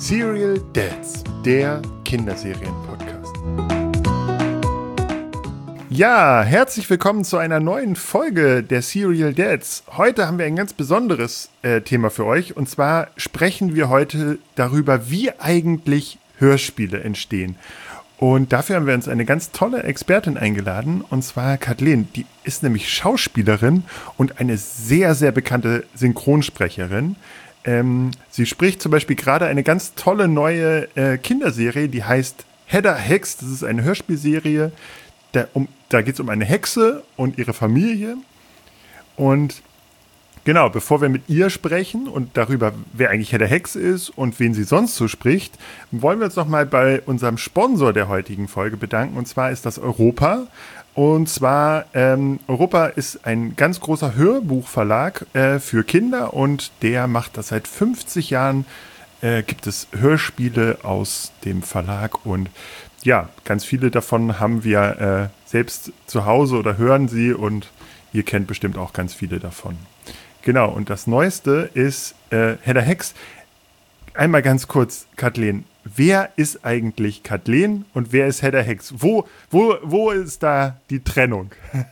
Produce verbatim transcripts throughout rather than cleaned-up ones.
Serial Dads, der Kinderserien-Podcast. Ja, herzlich willkommen zu einer neuen Folge der Serial Dads. Heute haben wir ein ganz besonderes äh, Thema für euch. Und zwar sprechen wir heute darüber, wie eigentlich Hörspiele entstehen. Und dafür haben wir uns eine ganz tolle Expertin eingeladen, und zwar Kathleen. Die ist nämlich Schauspielerin und eine sehr, sehr bekannte Synchronsprecherin. Ähm, sie spricht zum Beispiel gerade eine ganz tolle neue äh, Kinderserie, die heißt Hedda Hex. Das ist eine Hörspielserie. Da, um, da geht es um eine Hexe und ihre Familie. Und genau, bevor wir mit ihr sprechen und darüber, wer eigentlich Hedda Hex ist und wen sie sonst so spricht, wollen wir uns nochmal bei unserem Sponsor der heutigen Folge bedanken. Und zwar ist das Europa. Und zwar, ähm, Europa ist ein ganz großer Hörbuchverlag äh, für Kinder, und der macht das seit fünfzig Jahren, äh, gibt es Hörspiele aus dem Verlag, und ja, ganz viele davon haben wir äh, selbst zu Hause oder hören sie, und ihr kennt bestimmt auch ganz viele davon. Genau, und das Neueste ist äh, Hedda Hex. Einmal ganz kurz, Kathleen, wer ist eigentlich Kathleen und wer ist Hedda Hex? Wo, wo, wo ist da die Trennung?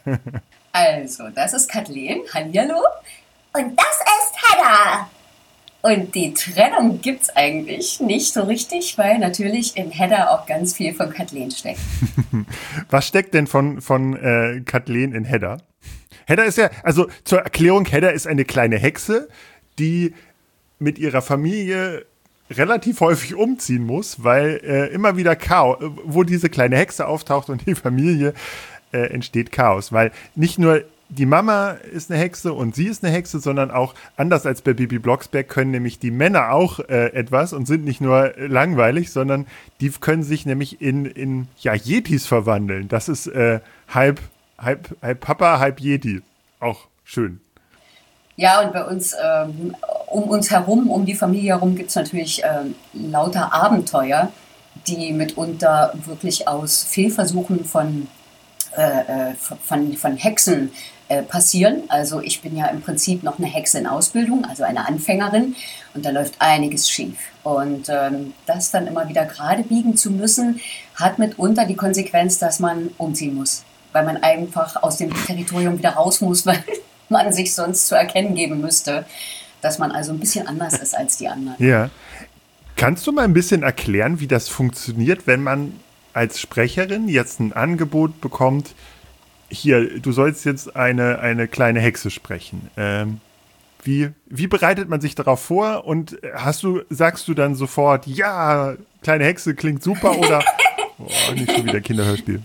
Also, das ist Kathleen, hallihallo, und das ist Hedda. Und die Trennung gibt's eigentlich nicht so richtig, weil natürlich in Hedda auch ganz viel von Kathleen steckt. Was steckt denn von, von äh, Kathleen in Hedda? Hedda ist ja, also zur Erklärung, Hedda ist eine kleine Hexe, die mit ihrer Familie relativ häufig umziehen muss, weil äh, immer wieder Chaos, wo diese kleine Hexe auftaucht und die Familie, äh, entsteht Chaos. Weil nicht nur die Mama ist eine Hexe und sie ist eine Hexe, sondern auch, anders als bei Bibi Blocksberg, können nämlich die Männer auch äh, etwas und sind nicht nur langweilig, sondern die können sich nämlich in, in ja, Yetis verwandeln. Das ist äh, halb, halb, halb Papa, halb Yeti. Auch schön. Ja, und bei uns, ähm, um uns herum, um die Familie herum, gibt es natürlich ähm, lauter Abenteuer, die mitunter wirklich aus Fehlversuchen von, äh, von, von Hexen äh, passieren. Also ich bin ja im Prinzip noch eine Hexe in Ausbildung, also eine Anfängerin, und da läuft einiges schief. Und ähm, das dann immer wieder gerade biegen zu müssen, hat mitunter die Konsequenz, dass man umziehen muss, weil man einfach aus dem Territorium wieder raus muss, weil man sich sonst zu erkennen geben müsste, dass man also ein bisschen anders ist als die anderen. Ja. Kannst du mal ein bisschen erklären, wie das funktioniert, wenn man als Sprecherin jetzt ein Angebot bekommt, hier, du sollst jetzt eine, eine kleine Hexe sprechen. Ähm, wie, wie bereitet man sich darauf vor, und hast du, sagst du dann sofort, ja, kleine Hexe klingt super, oder oh, nicht schon wieder Kinderhörspiel?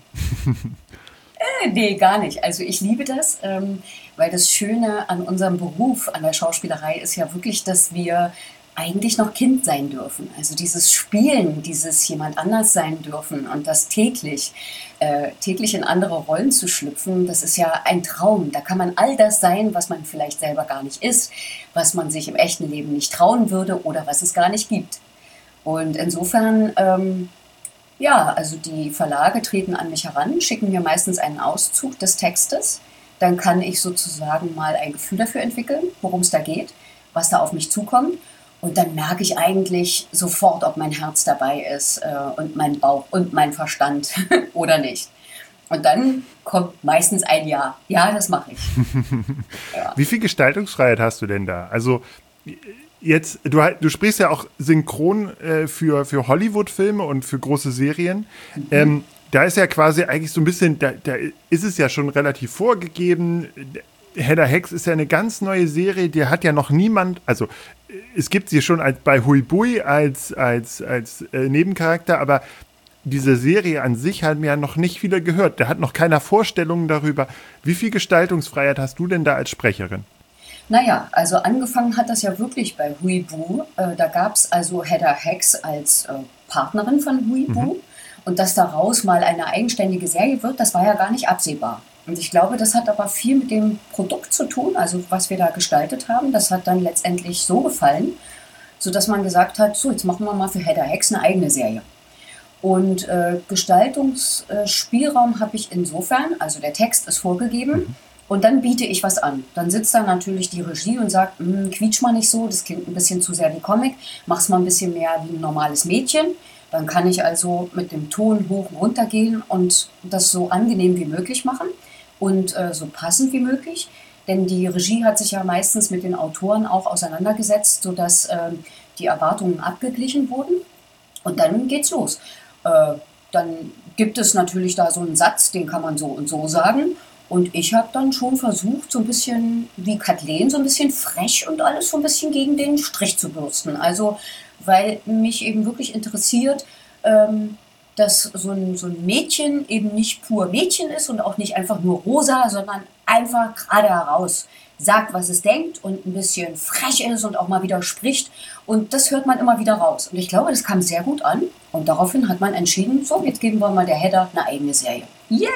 Nee, gar nicht. Also ich liebe das, ähm, weil das Schöne an unserem Beruf, an der Schauspielerei, ist ja wirklich, dass wir eigentlich noch Kind sein dürfen. Also dieses Spielen, dieses jemand anders sein dürfen und das täglich, äh, täglich in andere Rollen zu schlüpfen, das ist ja ein Traum. Da kann man all das sein, was man vielleicht selber gar nicht ist, was man sich im echten Leben nicht trauen würde oder was es gar nicht gibt. Und insofern... Ähm, Ja, also die Verlage treten an mich heran, schicken mir meistens einen Auszug des Textes. Dann kann ich sozusagen mal ein Gefühl dafür entwickeln, worum es da geht, was da auf mich zukommt. Und dann merke ich eigentlich sofort, ob mein Herz dabei ist äh, und mein Bauch und mein Verstand oder nicht. Und dann kommt meistens ein Ja. Ja, das mache ich. Ja. Wie viel Gestaltungsfreiheit hast du denn da? Also jetzt, du, du sprichst ja auch synchron äh, für, für Hollywood-Filme und für große Serien. Mhm. Ähm, da ist ja quasi eigentlich so ein bisschen, da, da ist es ja schon relativ vorgegeben. Hedda Hex ist ja eine ganz neue Serie, die hat ja noch niemand, also es gibt sie schon als, bei Hui Bui als, als, als äh, Nebencharakter, aber diese Serie an sich haben ja noch nicht viele gehört. Da hat noch keiner Vorstellungen darüber. Wie viel Gestaltungsfreiheit hast du denn da als Sprecherin? Naja, also angefangen hat das ja wirklich bei Huibu. Äh, da gab es also Hedda Hex als äh, Partnerin von Huibu. Mhm. Und dass daraus mal eine eigenständige Serie wird, das war ja gar nicht absehbar. Und ich glaube, das hat aber viel mit dem Produkt zu tun, also was wir da gestaltet haben. Das hat dann letztendlich so gefallen, sodass man gesagt hat, so, jetzt machen wir mal für Hedda Hex eine eigene Serie. Und äh, Gestaltungsspielraum habe ich insofern, also der Text ist vorgegeben, mhm. Und dann biete ich was an. Dann sitzt da natürlich die Regie und sagt, quietsch mal nicht so, das klingt ein bisschen zu sehr wie Comic, mach's mal ein bisschen mehr wie ein normales Mädchen. Dann kann ich also mit dem Ton hoch und runter gehen und das so angenehm wie möglich machen und äh, so passend wie möglich. Denn die Regie hat sich ja meistens mit den Autoren auch auseinandergesetzt, sodass äh, die Erwartungen abgeglichen wurden. Und dann geht's los. Äh, dann gibt es natürlich da so einen Satz, den kann man so und so sagen. Und ich habe dann schon versucht, so ein bisschen wie Kathleen, so ein bisschen frech und alles so ein bisschen gegen den Strich zu bürsten. Also, weil mich eben wirklich interessiert, ähm, dass so ein, so ein Mädchen eben nicht pur Mädchen ist und auch nicht einfach nur rosa, sondern einfach gerade heraus sagt, was es denkt und ein bisschen frech ist und auch mal wieder spricht. Und das hört man immer wieder raus. Und ich glaube, das kam sehr gut an. Und daraufhin hat man entschieden, so, jetzt geben wir mal der Hedda eine eigene Serie. Yay!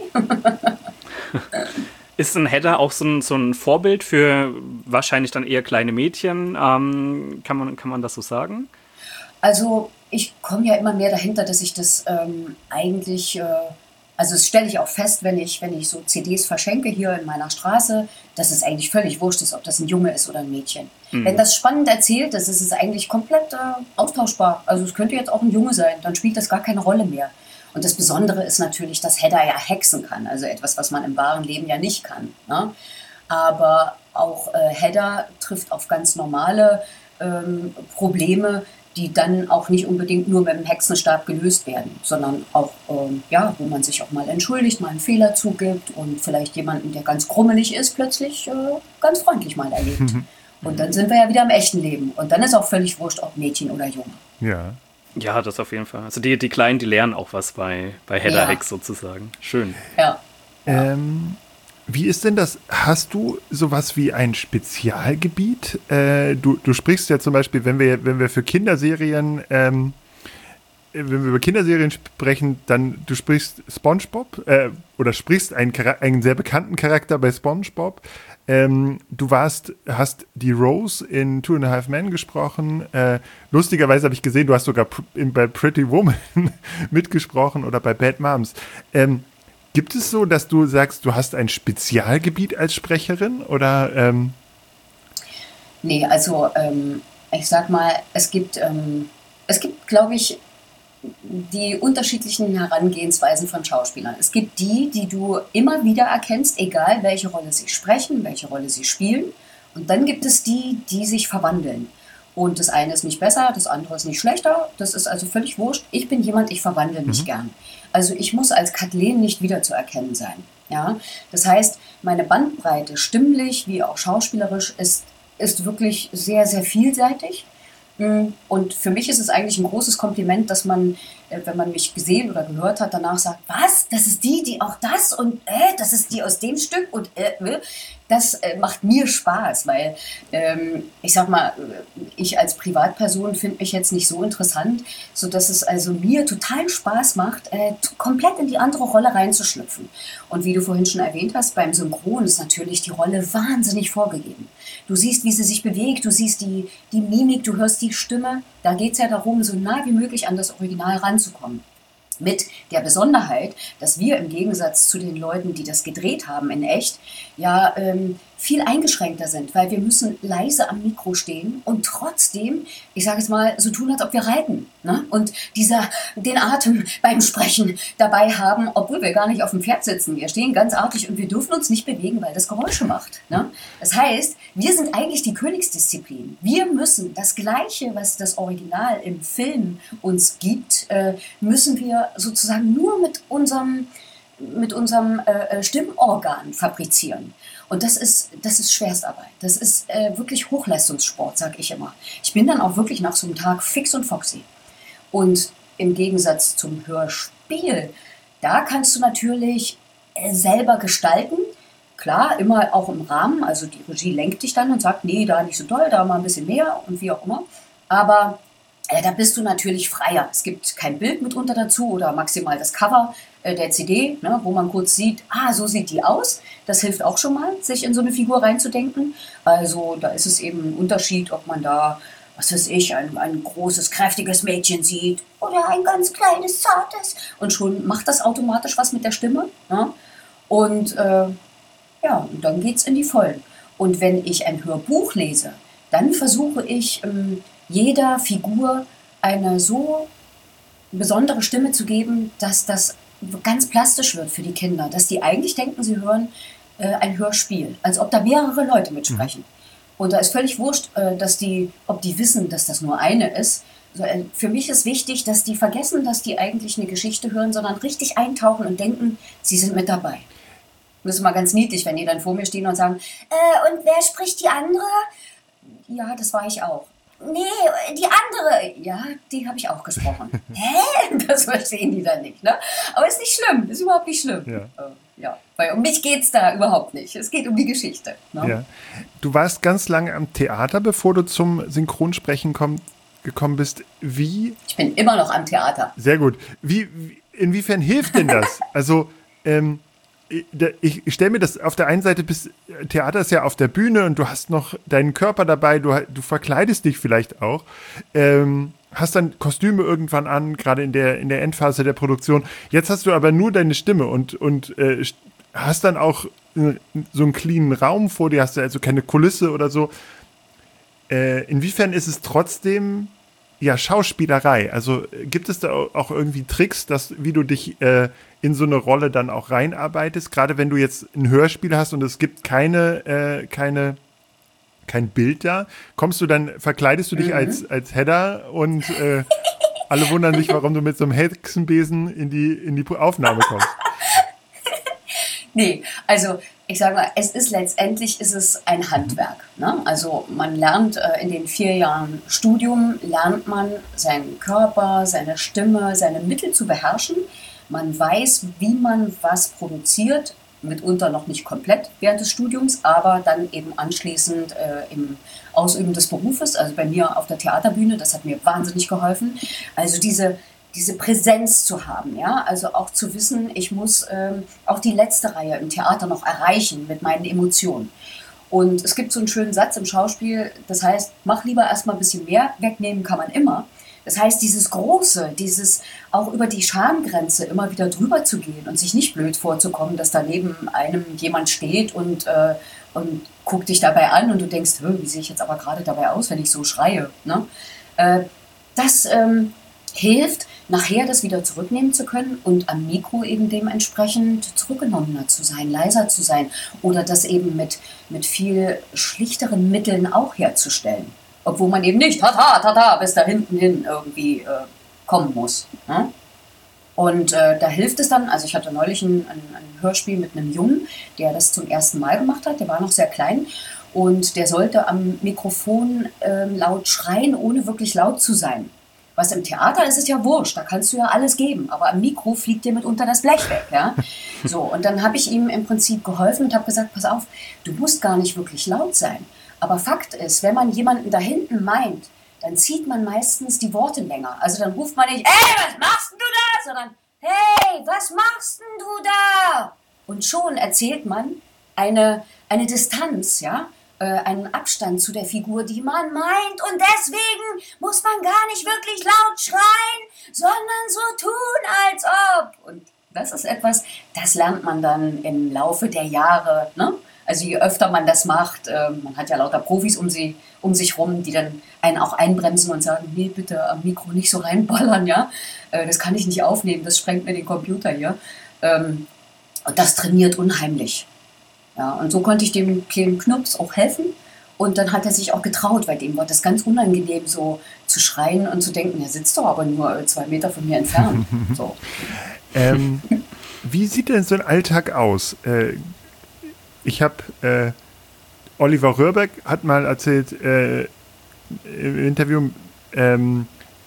Ist ein Hedda auch so ein, so ein Vorbild für wahrscheinlich dann eher kleine Mädchen? Ähm, kann man, kann man das so sagen? Also ich komme ja immer mehr dahinter, dass ich das ähm, eigentlich, äh, also das stelle ich auch fest, wenn ich, wenn ich so C Ds verschenke hier in meiner Straße, dass es eigentlich völlig wurscht ist, ob das ein Junge ist oder ein Mädchen. Mhm. Wenn das spannend erzählt ist, ist es eigentlich komplett äh, austauschbar. Also es könnte jetzt auch ein Junge sein, dann spielt das gar keine Rolle mehr. Und das Besondere ist natürlich, dass Hedda ja hexen kann, also etwas, was man im wahren Leben ja nicht kann. Ne? Aber auch äh, Hedda trifft auf ganz normale ähm, Probleme, die dann auch nicht unbedingt nur mit dem Hexenstab gelöst werden, sondern auch, ähm, ja, wo man sich auch mal entschuldigt, mal einen Fehler zugibt und vielleicht jemanden, der ganz krummelig ist, plötzlich äh, ganz freundlich mal erlebt. Und dann sind wir ja wieder im echten Leben. Und dann ist auch völlig wurscht, ob Mädchen oder Junge. Ja. Ja, das auf jeden Fall. Also die, die Kleinen, die lernen auch was bei, bei Hedda Ja. Hex sozusagen. Schön. Ja. Ähm, wie ist denn das? Hast du sowas wie ein Spezialgebiet? Äh, du, du sprichst ja zum Beispiel, wenn wir, wenn wir für Kinderserien, ähm, wenn wir über Kinderserien sprechen, dann du sprichst SpongeBob äh, oder sprichst einen, einen sehr bekannten Charakter bei SpongeBob. Ähm, du warst, hast die Rose in Two and a Half Men gesprochen. Äh, lustigerweise habe ich gesehen, du hast sogar pr- in, bei Pretty Woman mitgesprochen oder bei Bad Moms. Ähm, gibt es so, dass du sagst, du hast ein Spezialgebiet als Sprecherin oder? Ähm Nee, also ähm, ich sag mal, es gibt, ähm, es gibt, glaube ich, die unterschiedlichen Herangehensweisen von Schauspielern. Es gibt die, die du immer wieder erkennst, egal welche Rolle sie sprechen, welche Rolle sie spielen. Und dann gibt es die, die sich verwandeln. Und das eine ist nicht besser, das andere ist nicht schlechter. Das ist also völlig wurscht. Ich bin jemand, ich verwandle mich mhm. gern. Also ich muss als Kathleen nicht wiederzuerkennen sein. Ja? Das heißt, meine Bandbreite, stimmlich wie auch schauspielerisch, ist, ist wirklich sehr, sehr vielseitig. Und für mich ist es eigentlich ein großes Kompliment, dass man, wenn man mich gesehen oder gehört hat, danach sagt, was, das ist die, die auch das und äh, das ist die aus dem Stück und äh, das äh, macht mir Spaß, weil ähm, ich sag mal, ich als Privatperson finde mich jetzt nicht so interessant, sodass es also mir total Spaß macht, äh, komplett in die andere Rolle reinzuschlüpfen. Und wie du vorhin schon erwähnt hast, beim Synchron ist natürlich die Rolle wahnsinnig vorgegeben. Du siehst, wie sie sich bewegt, du siehst die, die Mimik, du hörst die Stimme. Da geht es ja darum, so nah wie möglich an das Original ranzukommen. Mit der Besonderheit, dass wir im Gegensatz zu den Leuten, die das gedreht haben in echt, ja ähm, viel eingeschränkter sind, weil wir müssen leise am Mikro stehen und trotzdem, ich sage jetzt mal, so tun, als ob wir reiten. Ne? Und dieser, den Atem beim Sprechen dabei haben, obwohl wir gar nicht auf dem Pferd sitzen. Wir stehen ganz artig und wir dürfen uns nicht bewegen, weil das Geräusche macht. Ne? Das heißt, wir sind eigentlich die Königsdisziplin. Wir müssen das Gleiche, was das Original im Film uns gibt, äh, müssen wir sozusagen nur mit unserem, mit unserem äh, Stimmorgan fabrizieren. Und das ist, das ist Schwerstarbeit. Das ist äh, wirklich Hochleistungssport, sag ich immer. Ich bin dann auch wirklich nach so einem Tag fix und foxy. Und im Gegensatz zum Hörspiel, da kannst du natürlich äh, selber gestalten. Klar, immer auch im Rahmen. Also die Regie lenkt dich dann und sagt, nee, da nicht so doll, da mal ein bisschen mehr und wie auch immer. Aber äh, da bist du natürlich freier. Es gibt kein Bild mitunter dazu oder maximal das Cover äh, der C D, ne, wo man kurz sieht, ah, so sieht die aus. Das hilft auch schon mal, sich in so eine Figur reinzudenken. Also da ist es eben ein Unterschied, ob man da, was weiß ich, ein, ein großes, kräftiges Mädchen sieht oder ein ganz kleines, zartes. Und schon macht das automatisch was mit der Stimme. Ne? Und äh, Ja, und dann geht's in die Vollen. Und wenn ich ein Hörbuch lese, dann versuche ich ähm, jeder Figur eine so besondere Stimme zu geben, dass das ganz plastisch wird für die Kinder, dass die eigentlich denken, sie hören äh, ein Hörspiel, als ob da mehrere Leute mitsprechen. Mhm. Und da ist völlig wurscht, äh, dass die, ob die wissen, dass das nur eine ist. So, äh, für mich ist wichtig, dass die vergessen, dass die eigentlich eine Geschichte hören, sondern richtig eintauchen und denken, sie sind mit dabei. Das ist mal ganz niedlich, wenn die dann vor mir stehen und sagen, äh, und wer spricht die andere? Ja, das war ich auch. Nee, die andere, ja, die habe ich auch gesprochen. Hä? Das verstehen die dann nicht, ne? Aber ist nicht schlimm, ist überhaupt nicht schlimm. Ja, äh, ja. Weil um mich geht es da überhaupt nicht. Es geht um die Geschichte. Ne? Ja. Du warst ganz lange am Theater, bevor du zum Synchronsprechen komm, gekommen bist. Wie? Ich bin immer noch am Theater. Sehr gut. Wie, wie inwiefern hilft denn das? Also, ähm, ich stelle mir das auf der einen Seite, bis Theater ist ja auf der Bühne und du hast noch deinen Körper dabei, du, du verkleidest dich vielleicht auch, ähm, hast dann Kostüme irgendwann an, gerade in der, in der Endphase der Produktion. Jetzt hast du aber nur deine Stimme und, und äh, hast dann auch so einen cleanen Raum vor dir, hast du also keine Kulisse oder so. Äh, inwiefern ist es trotzdem ja Schauspielerei? Also gibt es da auch irgendwie Tricks, dass, wie du dich äh, in so eine Rolle dann auch reinarbeitest, gerade wenn du jetzt ein Hörspiel hast und es gibt keine, äh, keine, kein Bild da, kommst du dann, verkleidest du dich mhm. als, als Hedda und äh, alle wundern sich, warum du mit so einem Hexenbesen in die, in die Aufnahme kommst. Nee, also ich sage mal, es ist letztendlich ist es ein Handwerk. Ne? Also man lernt äh, in den vier Jahren Studium, lernt man seinen Körper, seine Stimme, seine Mittel zu beherrschen. Man weiß, wie man was produziert, mitunter noch nicht komplett während des Studiums, aber dann eben anschließend äh, im Ausüben des Berufes, also bei mir auf der Theaterbühne, das hat mir wahnsinnig geholfen. Also diese, diese Präsenz zu haben, ja, also auch zu wissen, ich muss ähm, auch die letzte Reihe im Theater noch erreichen mit meinen Emotionen. Und es gibt so einen schönen Satz im Schauspiel, das heißt, mach lieber erstmal ein bisschen mehr, wegnehmen kann man immer. Das heißt, dieses Große, dieses auch über die Schamgrenze immer wieder drüber zu gehen und sich nicht blöd vorzukommen, dass da neben einem jemand steht und, äh, und guckt dich dabei an und du denkst, wie sehe ich jetzt aber gerade dabei aus, wenn ich so schreie. Ne? Äh, das ähm, hilft, nachher das wieder zurücknehmen zu können und am Mikro eben dementsprechend zurückgenommener zu sein, leiser zu sein oder das eben mit, mit viel schlichteren Mitteln auch herzustellen. Obwohl man eben nicht tata, tata, bis da hinten hin irgendwie äh, kommen muss. Ne? Und äh, da hilft es dann, also ich hatte neulich ein, ein, ein Hörspiel mit einem Jungen, der das zum ersten Mal gemacht hat, der war noch sehr klein und der sollte am Mikrofon äh, laut schreien, ohne wirklich laut zu sein. Was im Theater ist, ist ja wurscht, da kannst du ja alles geben, aber am Mikro fliegt dir mitunter das Blech weg. Ja? So, und dann habe ich ihm im Prinzip geholfen und habe gesagt, pass auf, du musst gar nicht wirklich laut sein. Aber Fakt ist, wenn man jemanden da hinten meint, dann zieht man meistens die Worte länger. Also dann ruft man nicht, hey, was machst denn du da? Sondern, hey, was machst denn du da? Und schon erzählt man eine, eine Distanz, ja, äh, einen Abstand zu der Figur, die man meint. Und deswegen muss man gar nicht wirklich laut schreien, sondern so tun, als ob. Und das ist etwas, das lernt man dann im Laufe der Jahre, ne? Also je öfter man das macht, äh, man hat ja lauter Profis um, sie, um sich rum, die dann einen auch einbremsen und sagen, nee, bitte am Mikro nicht so reinballern, ja. Äh, das kann ich nicht aufnehmen, das sprengt mir den Computer hier. Ähm, und das trainiert unheimlich. Ja, und so konnte ich dem kleinen Knirps auch helfen. Und dann hat er sich auch getraut, weil dem war das ganz unangenehm, so zu schreien und zu denken, er sitzt doch aber nur zwei Meter von mir entfernt. So. Ähm, wie sieht denn so ein Alltag aus? Äh, Ich habe, äh, Oliver Röhrbeck hat mal erzählt äh, im Interview ähm,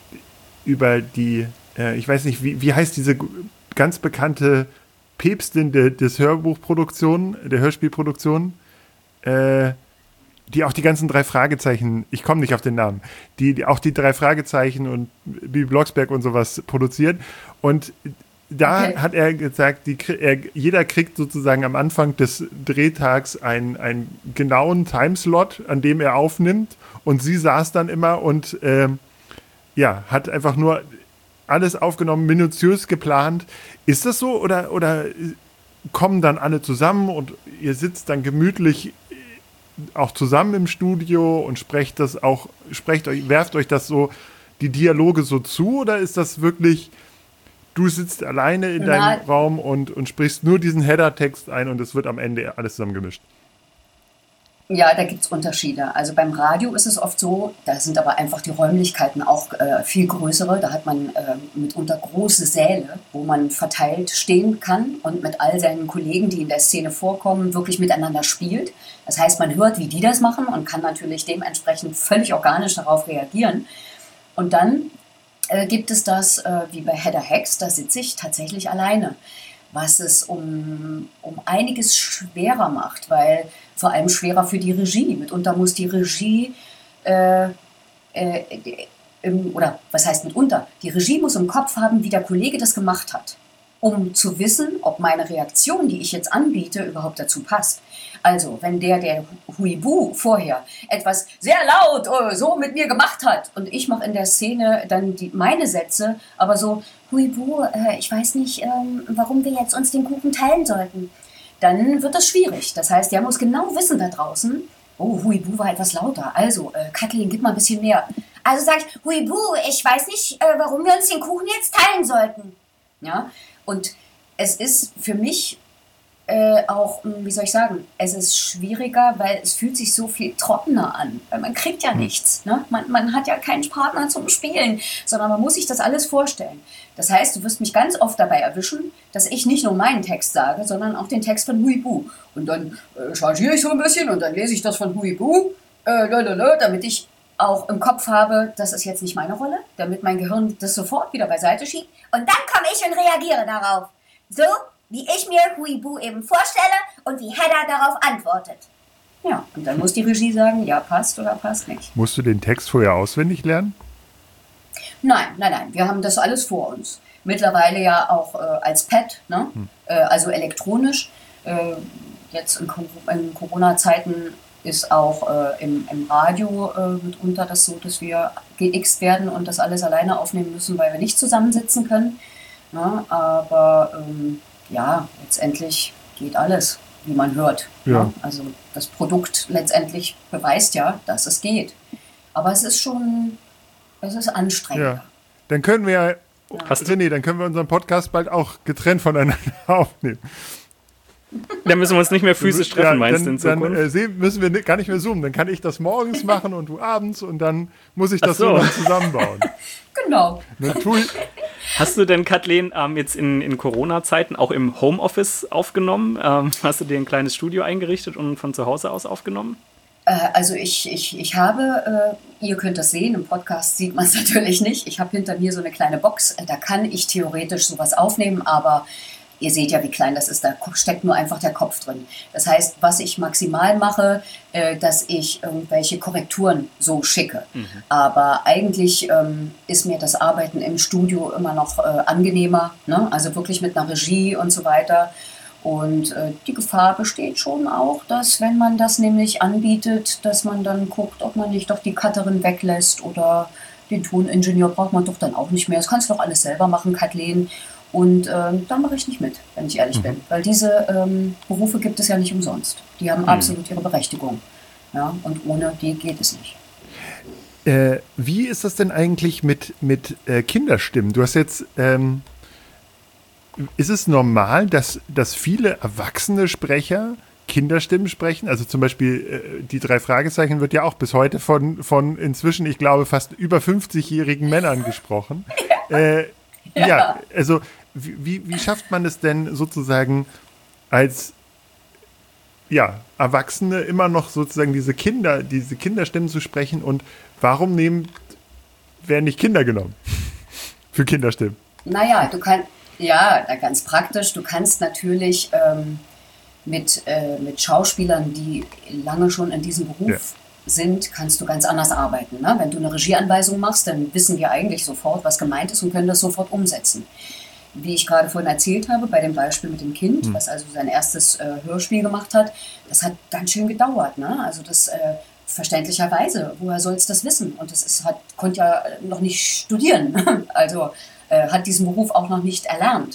über die, äh, ich weiß nicht, wie, wie heißt diese ganz bekannte Päpstin de, des Hörbuchproduktion, der Hörspielproduktion, äh, die auch die ganzen drei Fragezeichen, ich komme nicht auf den Namen, die, die auch die drei Fragezeichen und Bibi Blocksberg und sowas produziert. Und da okay. hat er gesagt, die, er, jeder kriegt sozusagen am Anfang des Drehtags einen, einen genauen Timeslot, an dem er aufnimmt. Und sie saß dann immer und äh, ja, hat einfach nur alles aufgenommen, minutiös geplant. Ist das so oder, oder kommen dann alle zusammen und ihr sitzt dann gemütlich auch zusammen im Studio und sprecht das auch, sprecht euch, werft euch das so, die Dialoge so zu, oder ist das wirklich, du sitzt alleine in deinem Nein. Raum und, und sprichst nur diesen Header-Text ein und es wird am Ende alles zusammengemischt? Ja, da gibt es Unterschiede. Also beim Radio ist es oft so, da sind aber einfach die Räumlichkeiten auch äh, viel größere. Da hat man äh, mitunter große Säle, wo man verteilt stehen kann und mit all seinen Kollegen, die in der Szene vorkommen, wirklich miteinander spielt. Das heißt, man hört, wie die das machen und kann natürlich dementsprechend völlig organisch darauf reagieren. Und dann äh, gibt es das, äh, wie bei Hedda Hex, da sitze ich tatsächlich alleine, was es um, um einiges schwerer macht, weil vor allem schwerer für die Regie. Mitunter muss die Regie, äh, äh, im, oder was heißt mitunter, die Regie muss im Kopf haben, wie der Kollege das gemacht hat, um zu wissen, ob meine Reaktion, die ich jetzt anbiete, überhaupt dazu passt. Also, wenn der, der Huibu vorher etwas sehr laut oh, so mit mir gemacht hat und ich mache in der Szene dann die, meine Sätze, aber so, Huibu, äh, ich weiß nicht, ähm, warum wir jetzt uns den Kuchen teilen sollten, dann wird das schwierig. Das heißt, der muss genau wissen da draußen, oh, Huibu war etwas lauter, also, äh, Kathleen, gib mal ein bisschen mehr. Also sag ich, Huibu, ich weiß nicht, äh, warum wir uns den Kuchen jetzt teilen sollten. Ja, und es ist für mich äh, auch, wie soll ich sagen, es ist schwieriger, weil es fühlt sich so viel trockener an, weil man kriegt ja nichts, ne? man, man hat ja keinen Partner zum Spielen, sondern man muss sich das alles vorstellen. Das heißt, du wirst mich ganz oft dabei erwischen, dass ich nicht nur meinen Text sage, sondern auch den Text von Huibu. Und dann äh, changiere ich so ein bisschen und dann lese ich das von Huibu, äh, lalala, damit ich auch im Kopf habe, das ist jetzt nicht meine Rolle, damit mein Gehirn das sofort wieder beiseite schiebt. Und dann komme ich und reagiere darauf. So, wie ich mir Huibu eben vorstelle und wie Hedda darauf antwortet. Ja, und dann muss die Regie sagen, ja, passt oder passt nicht. Musst du den Text vorher auswendig lernen? Nein, nein, nein, wir haben das alles vor uns. Mittlerweile ja auch äh, als Pad, ne? Hm. äh, also elektronisch. Äh, jetzt in, in Corona-Zeiten ist auch äh, im, im Radio äh, mitunter das so, dass wir geixt werden und das alles alleine aufnehmen müssen, weil wir nicht zusammensitzen können. Ne? Aber ähm, ja, letztendlich geht alles, wie man hört. Ja. Ne? Also das Produkt letztendlich beweist ja, dass es geht. Aber es ist schon, es ist anstrengend. Ja. Dann können wir ja, ja. René, dann können wir unseren Podcast bald auch getrennt voneinander aufnehmen. Dann müssen wir uns nicht mehr physisch treffen, ja, meinst du, in Zukunft? Dann äh, müssen wir gar nicht mehr zoomen. Dann kann ich das morgens machen und du abends und dann muss ich das so noch zusammenbauen. Genau. Dann tue ich. Hast du denn, Kathleen, ähm, jetzt in, in Corona-Zeiten auch im Homeoffice aufgenommen? Ähm, hast du dir ein kleines Studio eingerichtet und von zu Hause aus aufgenommen? Äh, also ich, ich, ich habe, äh, ihr könnt das sehen, im Podcast sieht man es natürlich nicht. Ich habe hinter mir so eine kleine Box, da kann ich theoretisch sowas aufnehmen, aber ihr seht ja, wie klein das ist, da steckt nur einfach der Kopf drin. Das heißt, was ich maximal mache, äh, dass ich irgendwelche Korrekturen so schicke. Mhm. Aber eigentlich ähm, ist mir das Arbeiten im Studio immer noch äh, angenehmer, ne? Also wirklich mit einer Regie und so weiter. Und äh, die Gefahr besteht schon auch, dass wenn man das nämlich anbietet, dass man dann guckt, ob man nicht doch die Cutterin weglässt oder den Toningenieur braucht man doch dann auch nicht mehr. Das kannst du doch alles selber machen, Kathleen. Und ähm, da mache ich nicht mit, wenn ich ehrlich mhm. bin. Weil diese ähm, Berufe gibt es ja nicht umsonst. Die haben mhm. absolut ihre Berechtigung. Ja? Und ohne die geht es nicht. Äh, wie ist das denn eigentlich mit, mit äh, Kinderstimmen? Du hast jetzt, ähm, ist es normal, dass, dass viele erwachsene Sprecher Kinderstimmen sprechen? Also zum Beispiel äh, die drei Fragezeichen wird ja auch bis heute von, von inzwischen, ich glaube, fast über fünfzigjährigen Männern gesprochen. Ja, äh, ja. ja also Wie, wie schafft man es denn sozusagen als ja, Erwachsene immer noch sozusagen diese Kinder, diese Kinderstimmen zu sprechen und warum nehmen, werden nicht Kinder genommen für Kinderstimmen? Naja, du kannst, ja, ganz praktisch, du kannst natürlich ähm, mit, äh, mit Schauspielern, die lange schon in diesem Beruf ja. sind, kannst du ganz anders arbeiten. Ne? Wenn du eine Regieanweisung machst, dann wissen wir eigentlich sofort, was gemeint ist und können das sofort umsetzen. Wie ich gerade vorhin erzählt habe, bei dem Beispiel mit dem Kind, mhm. was also sein erstes äh, Hörspiel gemacht hat, das hat ganz schön gedauert. Ne? Also das äh, verständlicherweise, woher soll es das wissen? Und das ist, hat, konnte ja noch nicht studieren, also äh, hat diesen Beruf auch noch nicht erlernt.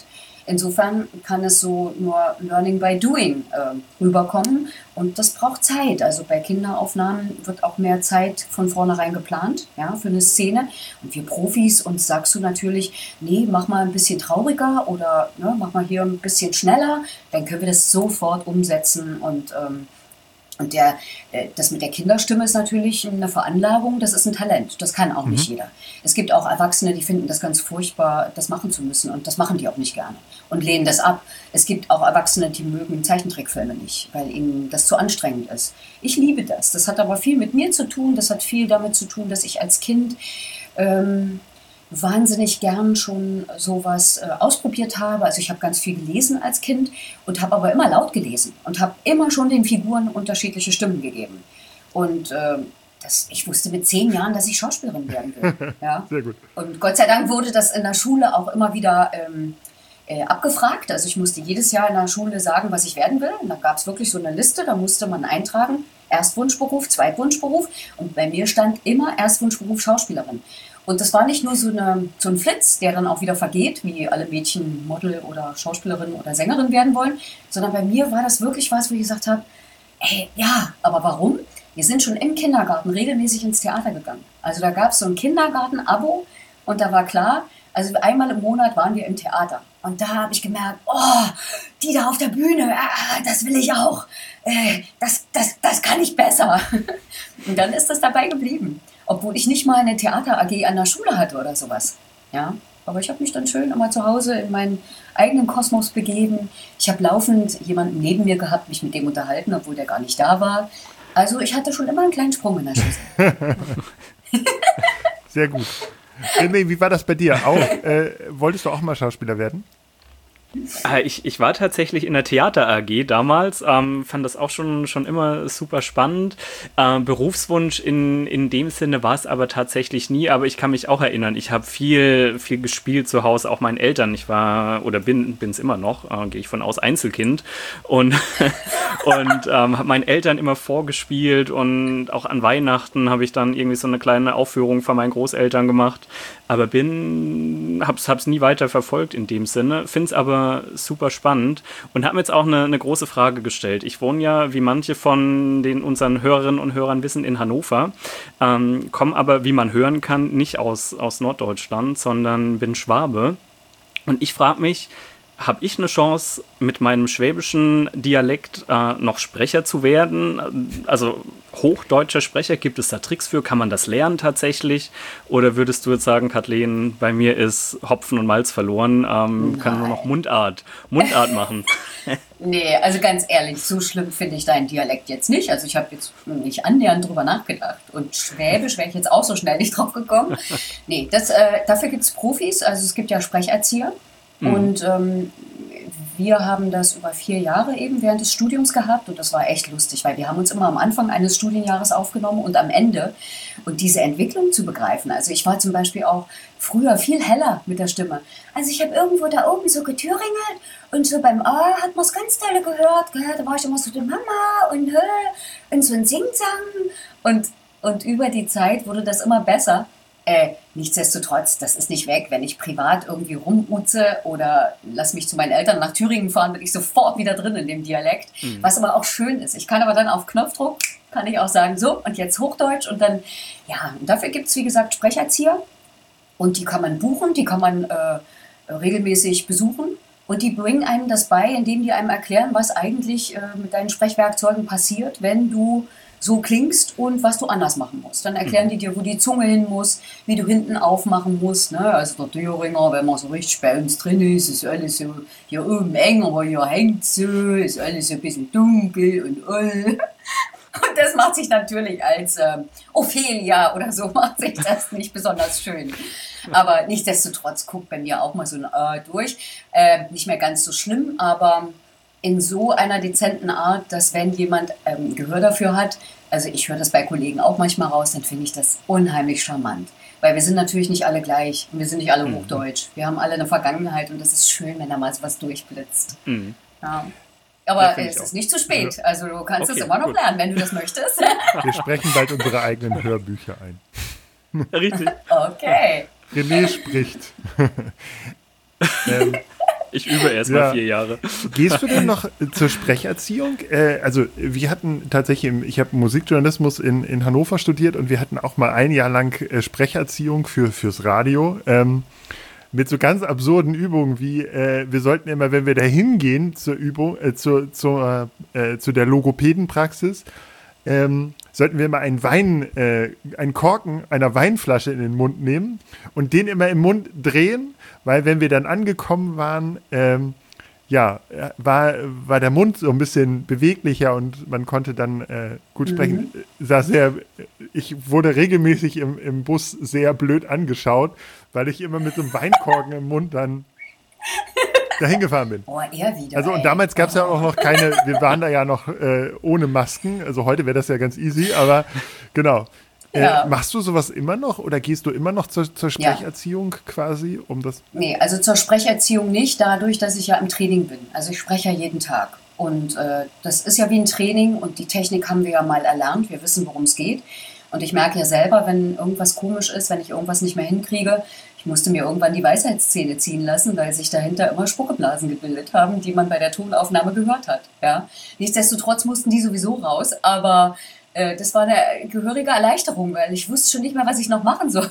Insofern kann es so nur Learning by Doing äh, rüberkommen und das braucht Zeit. Also bei Kinderaufnahmen wird auch mehr Zeit von vornherein geplant, ja, für eine Szene. Und wir Profis, uns sagst du natürlich, nee, mach mal ein bisschen trauriger oder ne, mach mal hier ein bisschen schneller, dann können wir das sofort umsetzen und ähm, Und der, das mit der Kinderstimme ist natürlich eine Veranlagung, das ist ein Talent. Das kann auch mhm. nicht jeder. Es gibt auch Erwachsene, die finden das ganz furchtbar, das machen zu müssen. Und das machen die auch nicht gerne und lehnen das ab. Es gibt auch Erwachsene, die mögen Zeichentrickfilme nicht, weil ihnen das zu anstrengend ist. Ich liebe das. Das hat aber viel mit mir zu tun. Das hat viel damit zu tun, dass ich als Kind ähm, wahnsinnig gern schon sowas äh, ausprobiert habe. Also ich habe ganz viel gelesen als Kind und habe aber immer laut gelesen und habe immer schon den Figuren unterschiedliche Stimmen gegeben. Und äh, das, ich wusste mit zehn Jahren, dass ich Schauspielerin werden will. Ja? Sehr gut. Und Gott sei Dank wurde das in der Schule auch immer wieder ähm, äh, abgefragt. Also ich musste jedes Jahr in der Schule sagen, was ich werden will. Und da gab es wirklich so eine Liste, da musste man eintragen, Erstwunschberuf, Zweitwunschberuf. Und bei mir stand immer Erstwunschberuf Schauspielerin. Und das war nicht nur so, eine, so ein Flitz, der dann auch wieder vergeht, wie alle Mädchen Model oder Schauspielerin oder Sängerin werden wollen, sondern bei mir war das wirklich was, wo ich gesagt habe, ey, ja, aber warum? Wir sind schon im Kindergarten regelmäßig ins Theater gegangen. Also da gab es so ein Kindergarten-Abo und da war klar, also einmal im Monat waren wir im Theater. Und da habe ich gemerkt, oh, die da auf der Bühne, ah, das will ich auch, äh, das, das, das kann ich besser. Und dann ist das dabei geblieben. Obwohl ich nicht mal eine Theater-A G an der Schule hatte oder sowas. Ja, aber ich habe mich dann schön immer zu Hause in meinen eigenen Kosmos begeben. Ich habe laufend jemanden neben mir gehabt, mich mit dem unterhalten, obwohl der gar nicht da war. Also ich hatte schon immer einen kleinen Sprung in der Schüssel. Sehr gut. René, wie war das bei dir? Auch, äh, wolltest du auch mal Schauspieler werden? Ich, ich war tatsächlich in der Theater-A G damals, ähm, fand das auch schon, schon immer super spannend. Ähm, Berufswunsch in, in dem Sinne war es aber tatsächlich nie, aber ich kann mich auch erinnern, ich habe viel, viel gespielt zu Hause, auch meinen Eltern. Ich war, oder bin es immer noch, äh, gehe ich von aus, Einzelkind und, und ähm, habe meinen Eltern immer vorgespielt und auch an Weihnachten habe ich dann irgendwie so eine kleine Aufführung von meinen Großeltern gemacht, aber bin, hab's, hab's nie weiter verfolgt in dem Sinne, finde es aber super spannend und habe mir jetzt auch eine, eine große Frage gestellt. Ich wohne ja, wie manche von den unseren Hörerinnen und Hörern wissen, in Hannover, ähm, komme aber, wie man hören kann, nicht aus, aus Norddeutschland, sondern bin Schwabe. Und ich frage mich, habe ich eine Chance, mit meinem schwäbischen Dialekt äh, noch Sprecher zu werden? Also hochdeutscher Sprecher, gibt es da Tricks für? Kann man das lernen tatsächlich? Oder würdest du jetzt sagen, Kathleen, bei mir ist Hopfen und Malz verloren, ähm, kann nur noch Mundart, Mundart machen? Nee, also ganz ehrlich, so schlimm finde ich deinen Dialekt jetzt nicht. Also ich habe jetzt nicht annähernd drüber nachgedacht. Und Schwäbisch wäre ich jetzt auch so schnell nicht drauf gekommen. Nee, das, äh, dafür gibt es Profis, also es gibt ja Sprecherzieher. Mhm. Und ähm, wir haben das über vier Jahre eben während des Studiums gehabt und das war echt lustig, weil wir haben uns immer am Anfang eines Studienjahres aufgenommen und am Ende und diese Entwicklung zu begreifen. Also ich war zum Beispiel auch früher viel heller mit der Stimme. Also ich habe irgendwo da oben so getüringelt und so beim A hat man es ganz toll gehört, gell? Da war ich immer so die Mama und, und so ein Singsang und, und über die Zeit wurde das immer besser. Äh, nichtsdestotrotz, das ist nicht weg. Wenn ich privat irgendwie rumuze oder lass mich zu meinen Eltern nach Thüringen fahren, bin ich sofort wieder drin in dem Dialekt. Mhm. Was aber auch schön ist. Ich kann aber dann auf Knopfdruck, kann ich auch sagen, so und jetzt Hochdeutsch und dann, ja, und dafür gibt es wie gesagt Sprecherzieher und die kann man buchen, die kann man äh, regelmäßig besuchen und die bringen einem das bei, indem die einem erklären, was eigentlich äh, mit deinen Sprechwerkzeugen passiert, wenn du so klingst und was du anders machen musst. Dann erklären die dir, wo die Zunge hin muss, wie du hinten aufmachen musst. Ne? Also der Thüringer, wenn man so richtig bei uns drin ist, ist alles so hier oben eng, aber hier hängt so, ist alles so ein bisschen dunkel und oll. Und das macht sich natürlich als äh, Ophelia oder so, macht sich das nicht besonders schön. Aber nichtsdestotrotz guckt bei mir auch mal so ein äh durch. Äh, nicht mehr ganz so schlimm, aber in so einer dezenten Art, dass wenn jemand ähm, Gehör dafür hat, also ich höre das bei Kollegen auch manchmal raus, dann finde ich das unheimlich charmant. Weil wir sind natürlich nicht alle gleich und wir sind nicht alle mhm. hochdeutsch. Wir haben alle eine Vergangenheit und das ist schön, wenn da mal so was durchblitzt. Mhm. Ja. Aber es ist nicht zu spät. Also du kannst okay, es immer noch gut. lernen, wenn du das möchtest. Wir sprechen bald unsere eigenen Hörbücher ein. Richtig. Okay. René spricht. ähm, Ich übe erst mal Ja. vier Jahre. Gehst du denn noch zur Sprecherziehung? Äh, also wir hatten tatsächlich, im- ich habe Musikjournalismus in, in Hannover studiert und wir hatten auch mal ein Jahr lang äh, Sprecherziehung für, fürs Radio. Ähm, mit so ganz absurden Übungen wie, äh, wir sollten immer, wenn wir da hingehen zur Übung, äh, zur, zur, äh, zu der Logopädenpraxis, ähm, sollten wir mal einen Wein, äh, einen Korken einer Weinflasche in den Mund nehmen und den immer im Mund drehen, weil wenn wir dann angekommen waren, ähm, ja, äh, war, war der Mund so ein bisschen beweglicher und man konnte dann äh, gut sprechen. Sah sehr, ich wurde regelmäßig im, im Bus sehr blöd angeschaut, weil ich immer mit so einem Weinkorken im Mund dann dahin gefahren bin. Oh, er wieder. Also und ey. damals gab es ja auch noch keine, wir waren da ja noch äh, ohne Masken, also heute wäre das ja ganz easy, aber genau. Äh, Ja. Machst du sowas immer noch oder gehst du immer noch zur, zur Sprecherziehung quasi, um das? Nee, also zur Sprecherziehung nicht, dadurch, dass ich ja im Training bin. Also ich spreche ja jeden Tag. Und äh, das ist ja wie ein Training und die Technik haben wir ja mal erlernt. Wir wissen, worum es geht. Und ich merke ja selber, wenn irgendwas komisch ist, wenn ich irgendwas nicht mehr hinkriege, ich musste mir irgendwann die Weisheitszähne ziehen lassen, weil sich dahinter immer Spuckeblasen gebildet haben, die man bei der Tonaufnahme gehört hat. Ja? Nichtsdestotrotz mussten die sowieso raus, aber äh, das war eine gehörige Erleichterung, weil ich wusste schon nicht mehr, was ich noch machen sollte.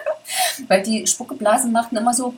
Weil die Spuckeblasen machten immer so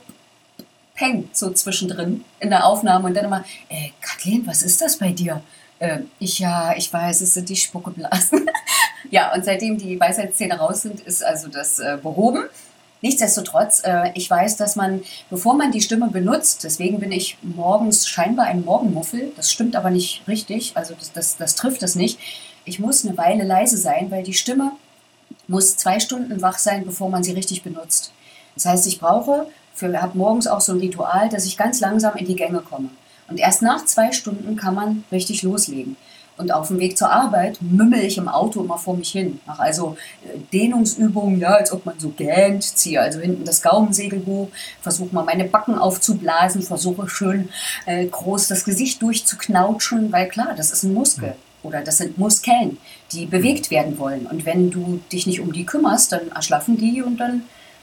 Peng, so zwischendrin in der Aufnahme und dann immer, äh, Kathleen, was ist das bei dir? Äh, ich, ja, ich weiß, es sind die Spuckeblasen. Ja, und seitdem die Weisheitszähne raus sind, ist also das äh, behoben. Nichtsdestotrotz, äh, ich weiß, dass man, bevor man die Stimme benutzt, deswegen bin ich morgens scheinbar ein Morgenmuffel, das stimmt aber nicht richtig, also das, das, das trifft es nicht. Ich muss eine Weile leise sein, weil die Stimme muss zwei Stunden wach sein, bevor man sie richtig benutzt. Das heißt, ich brauche, für, habe morgens auch so ein Ritual, dass ich ganz langsam in die Gänge komme. Und erst nach zwei Stunden kann man richtig loslegen. Und auf dem Weg zur Arbeit mümmel ich im Auto immer vor mich hin. Mache also äh, Dehnungsübungen, ja, als ob man so gähnt, ziehe also hinten das Gaumensegel hoch, versuche mal meine Backen aufzublasen, versuche schön äh, groß das Gesicht durchzuknautschen, weil klar, das ist ein Muskel oder das sind Muskeln, die bewegt werden wollen. Und wenn du dich nicht um die kümmerst, dann erschlaffen die und dann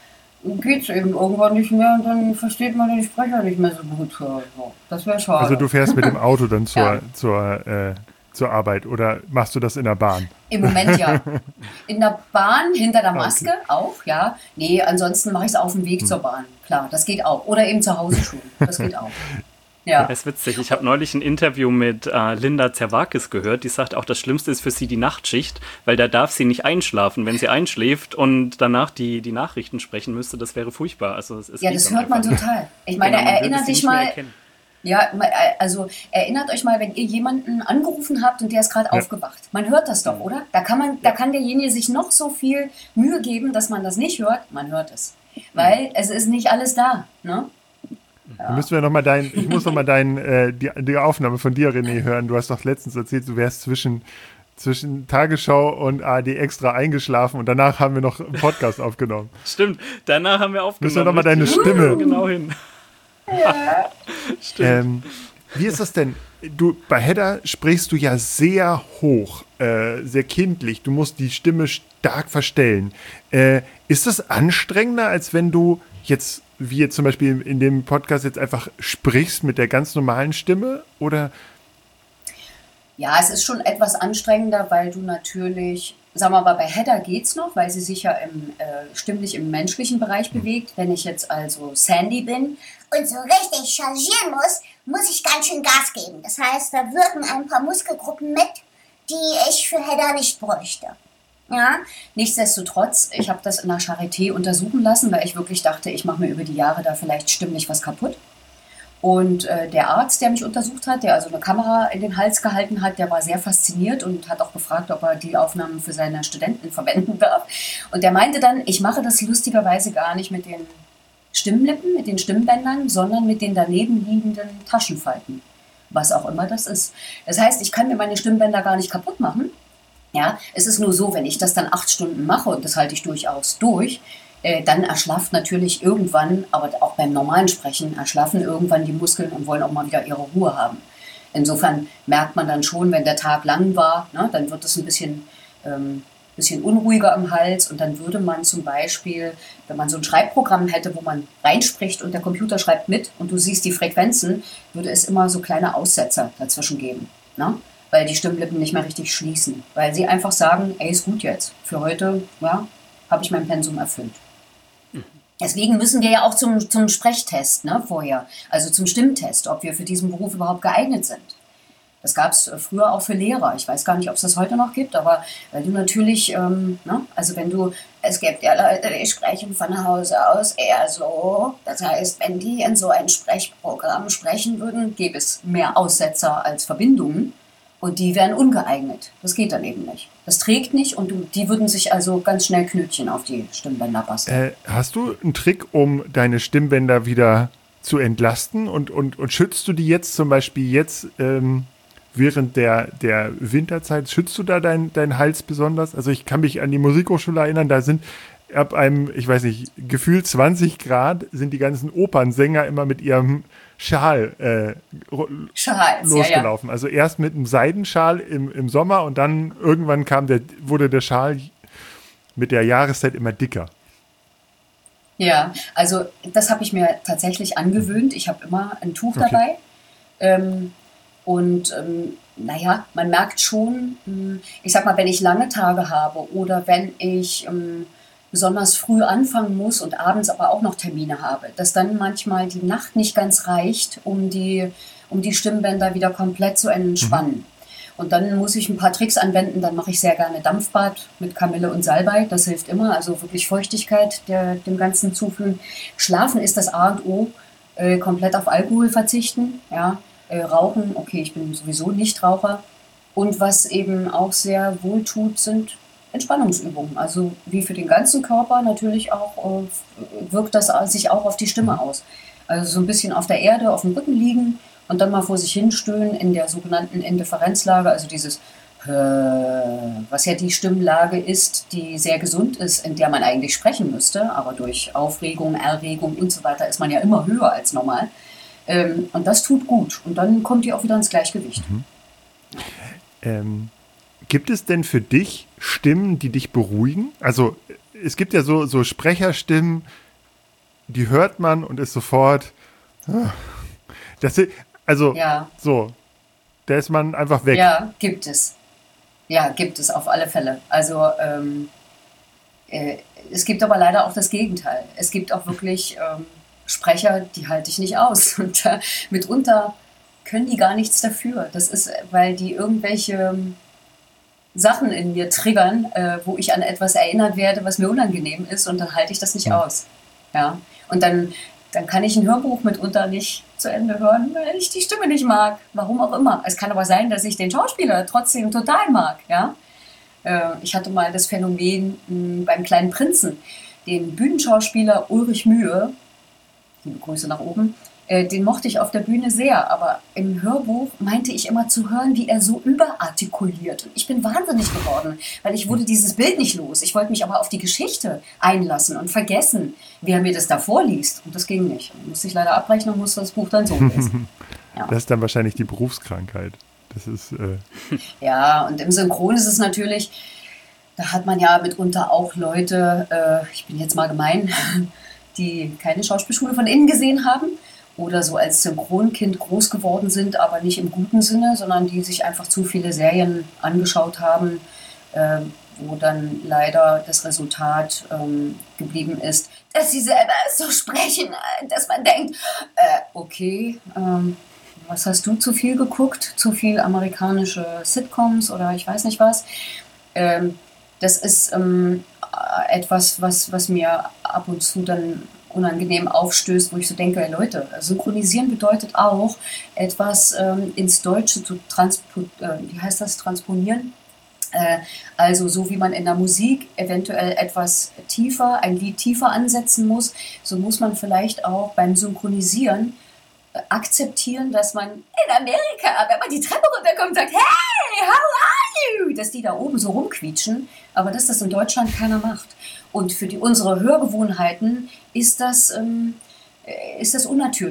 geht's eben irgendwann nicht mehr und dann versteht man den Sprecher nicht mehr so gut. So, das wäre schade. Also du fährst mit dem Auto dann zur, Ja. zur, äh, zur Arbeit oder machst du das in der Bahn? Im Moment ja. In der Bahn, hinter der Maske auch, ja. Nee, ansonsten mache ich es auf dem Weg zur Bahn. Klar, das geht auch. Oder eben zu Hause schon. Das geht auch. Ja. Das ist witzig. Ich habe neulich ein Interview mit äh, Linda Zerwakis gehört. Die sagt auch, das Schlimmste ist für sie die Nachtschicht, weil da darf sie nicht einschlafen. Wenn sie einschläft und danach die, die Nachrichten sprechen müsste, das wäre furchtbar. Also, es, es Ja, geht das dann hört man einfach nicht. total. Ich meine, Genau, man würde erinnert sie dich nicht mehr mal, erkennen. ja, also erinnert euch mal, wenn ihr jemanden angerufen habt und der ist gerade Ja. aufgewacht. Man hört das doch, oder? Da kann man, da kann derjenige sich noch so viel Mühe geben, dass man das nicht hört. Man hört es. Weil es ist nicht alles da, ne? Ja. Müssen wir noch mal dein, ich muss noch mal dein, äh, die, die Aufnahme von dir, René, hören. Du hast doch letztens erzählt, du wärst zwischen, zwischen Tagesschau und A R D Extra eingeschlafen und danach haben wir noch einen Podcast aufgenommen. Stimmt, danach haben wir aufgenommen. Müssen wir noch mal deine Richtig. Stimme. Genau hin. Stimmt. Ähm, wie ist das denn? Du, bei Hedda sprichst du ja sehr hoch, äh, sehr kindlich. Du musst die Stimme stark verstellen. Äh, ist das anstrengender, als wenn du jetzt, wie jetzt zum Beispiel in dem Podcast jetzt einfach sprichst mit der ganz normalen Stimme? Oder? Ja, es ist schon etwas anstrengender, weil du natürlich, sagen wir mal, bei Hedda geht's noch, weil sie sich ja im, äh, stimmlich im menschlichen Bereich bewegt. Wenn ich jetzt also Sandy bin und so richtig chargieren muss, muss ich ganz schön Gas geben. Das heißt, da wirken ein paar Muskelgruppen mit, die ich für Hedda nicht bräuchte. Ja, nichtsdestotrotz, ich habe das in der Charité untersuchen lassen, weil ich wirklich dachte, ich mache mir über die Jahre da vielleicht stimmlich was kaputt. Und äh, der Arzt, der mich untersucht hat, der also eine Kamera in den Hals gehalten hat, der war sehr fasziniert und hat auch gefragt, ob er die Aufnahmen für seine Studenten verwenden darf. Und der meinte dann, ich mache das lustigerweise gar nicht mit den Stimmlippen, mit den Stimmbändern, sondern mit den daneben liegenden Taschenfalten, was auch immer das ist. Das heißt, ich kann mir meine Stimmbänder gar nicht kaputt machen. Ja, es ist nur so, wenn ich das dann acht Stunden mache, und das halte ich durchaus durch, äh, dann erschlafft natürlich irgendwann, aber auch beim normalen Sprechen, erschlaffen irgendwann die Muskeln und wollen auch mal wieder ihre Ruhe haben. Insofern merkt man dann schon, wenn der Tag lang war, ne, dann wird es ein bisschen, ähm, bisschen unruhiger im Hals und dann würde man zum Beispiel, wenn man so ein Schreibprogramm hätte, wo man reinspricht und der Computer schreibt mit und du siehst die Frequenzen, würde es immer so kleine Aussetzer dazwischen geben, ne? Weil die Stimmlippen nicht mehr richtig schließen, weil sie einfach sagen, ey, ist gut jetzt, für heute, ja, habe ich mein Pensum erfüllt. Deswegen müssen wir ja auch zum, zum Sprechtest, ne, vorher, also zum Stimmtest, ob wir für diesen Beruf überhaupt geeignet sind. Das gab es früher auch für Lehrer. Ich weiß gar nicht, ob es das heute noch gibt, aber weil du natürlich, ähm, ne, also wenn du, es gibt ja Leute, die sprechen von Hause aus eher so. Das heißt, wenn die in so ein Sprechprogramm sprechen würden, gäbe es mehr Aussetzer als Verbindungen und die wären ungeeignet. Das geht dann eben nicht. Das trägt nicht und du, die würden sich also ganz schnell Knötchen auf die Stimmbänder basteln. Äh, hast du einen Trick, um deine Stimmbänder wieder zu entlasten und, und, und schützt du die jetzt zum Beispiel jetzt ähm während der, der Winterzeit, schützt du da deinen dein Hals besonders? Also ich kann mich an die Musikhochschule erinnern, da sind ab einem, ich weiß nicht, gefühlt zwanzig Grad sind die ganzen Opernsänger immer mit ihrem Schal, äh, Schals, losgelaufen. Ja, ja. Also erst mit einem Seidenschal im, im Sommer und dann irgendwann kam der, wurde der Schal mit der Jahreszeit immer dicker. Ja, also das habe ich mir tatsächlich angewöhnt. Ich habe immer ein Tuch Okay. dabei. Ähm, Und ähm, naja, man merkt schon, ähm, ich sag mal, wenn ich lange Tage habe oder wenn ich ähm, besonders früh anfangen muss und abends aber auch noch Termine habe, dass dann manchmal die Nacht nicht ganz reicht, um die, um die Stimmbänder wieder komplett zu entspannen. Mhm. Und dann muss ich ein paar Tricks anwenden, dann mache ich sehr gerne Dampfbad mit Kamille und Salbei, das hilft immer, also wirklich Feuchtigkeit der, dem Ganzen zuführen. Schlafen ist das A und O, äh, komplett auf Alkohol verzichten, ja. Äh, Rauchen, okay, ich bin sowieso Nichtraucher. Und was eben auch sehr wohltut, sind Entspannungsübungen. Also wie für den ganzen Körper natürlich auch, äh, wirkt das sich auch auf die Stimme aus. Also so ein bisschen auf der Erde, auf dem Rücken liegen und dann mal vor sich hinstöhnen in der sogenannten Indifferenzlage, also dieses, äh, was ja die Stimmlage ist, die sehr gesund ist, in der man eigentlich sprechen müsste, aber durch Aufregung, Erregung und so weiter ist man ja immer höher als normal. Ähm, und das tut gut. Und dann kommt ihr auch wieder ins Gleichgewicht. Mhm. Ähm, gibt es denn für dich Stimmen, die dich beruhigen? Also es gibt ja so, so Sprecherstimmen, die hört man und ist sofort, das, also Ja. so, da ist man einfach weg. Ja, gibt es. Ja, gibt es auf alle Fälle. Also ähm, äh, es gibt aber leider auch das Gegenteil. Es gibt auch wirklich ähm, Sprecher, die halte ich nicht aus. Und äh, mitunter können die gar nichts dafür. Das ist, weil die irgendwelche ähm, Sachen in mir triggern, äh, wo ich an etwas erinnert werde, was mir unangenehm ist, und dann halte ich das nicht Ja. aus. Ja? Und dann, dann kann ich ein Hörbuch mitunter nicht zu Ende hören, weil ich die Stimme nicht mag. Warum auch immer. Es kann aber sein, dass ich den Schauspieler trotzdem total mag. Ja? Äh, ich hatte mal das Phänomen mh, beim Kleinen Prinzen, den Bühnenschauspieler Ulrich Mühe, liebe Grüße nach oben, äh, den mochte ich auf der Bühne sehr, aber im Hörbuch meinte ich immer zu hören, wie er so überartikuliert. Und ich bin wahnsinnig geworden, weil ich wurde dieses Bild nicht los. Ich wollte mich aber auf die Geschichte einlassen und vergessen, wie er mir das da vorliest. Und das ging nicht. Dann musste ich leider abbrechen und musste das Buch dann so lesen. Ja. Das ist dann wahrscheinlich die Berufskrankheit. Das ist, äh Ja, und im Synchron ist es natürlich, da hat man ja mitunter auch Leute, äh, ich bin jetzt mal gemein, die keine Schauspielschule von innen gesehen haben oder so als Synchronkind groß geworden sind, aber nicht im guten Sinne, sondern die sich einfach zu viele Serien angeschaut haben, äh, wo dann leider das Resultat ähm, geblieben ist, dass sie selber so sprechen, dass man denkt, äh, okay, ähm, was hast du zu viel geguckt? Zu viel amerikanische Sitcoms oder ich weiß nicht was. Ähm, das ist ähm, etwas, was, was mir ab und zu dann unangenehm aufstößt, wo ich so denke, Leute, synchronisieren bedeutet auch, etwas ähm, ins Deutsche zu transpo- äh, wie heißt das, transponieren. Äh, also so wie man in der Musik eventuell etwas tiefer, ein Lied tiefer ansetzen muss, so muss man vielleicht auch beim Synchronisieren äh, akzeptieren, dass man in Amerika, wenn man die Treppe runterkommt, sagt, hey, how are you? Dass die da oben so rumquietschen, aber dass das in Deutschland keiner macht. Und für die, unsere Hörgewohnheiten ist das, ähm, ist das unnatürlich.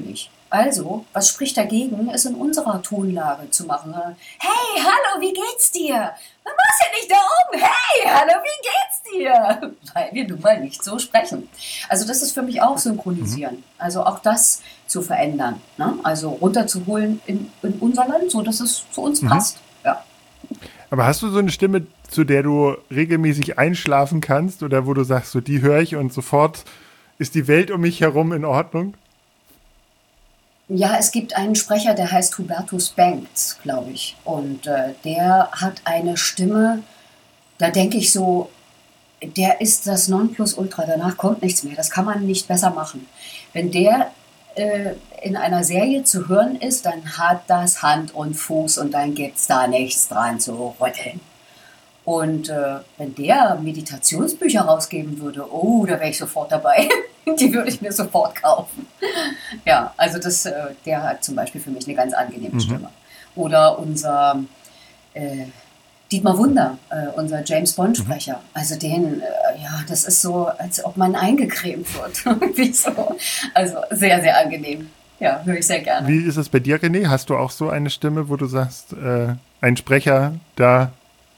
Also, was spricht dagegen, es in unserer Tonlage zu machen? Hey, hallo, wie geht's dir? Man muss ja nicht da oben. Hey, hallo, wie geht's dir? Weil wir nun mal nicht so sprechen. Also das ist für mich auch Synchronisieren. Also auch das zu verändern. Ne? Also runterzuholen in, in unser Land, so dass es zu uns passt. Ja. Aber hast du so eine Stimme, zu der du regelmäßig einschlafen kannst oder wo du sagst, so die höre ich und sofort ist die Welt um mich herum in Ordnung? Ja, es gibt einen Sprecher, der heißt Hubertus Banks, glaube ich. Und äh, der hat eine Stimme, da denke ich so, der ist das Nonplusultra, danach kommt nichts mehr. Das kann man nicht besser machen. Wenn der äh, in einer Serie zu hören ist, dann hat das Hand und Fuß und dann gibt es da nichts dran zu rütteln. Und äh, wenn der Meditationsbücher rausgeben würde, oh, da wäre ich sofort dabei. Die würde ich mir sofort kaufen. Ja, also das, äh, der hat zum Beispiel für mich eine ganz angenehme mhm. Stimme. Oder unser äh, Dietmar Wunder, äh, unser James Bond-Sprecher. Mhm. Also den, äh, ja, das ist so, als ob man eingecremt wird. Irgendwie so. Also sehr, sehr angenehm. Ja, höre ich sehr gerne. Wie ist es bei dir, René? Hast du auch so eine Stimme, wo du sagst, äh, ein Sprecher, da...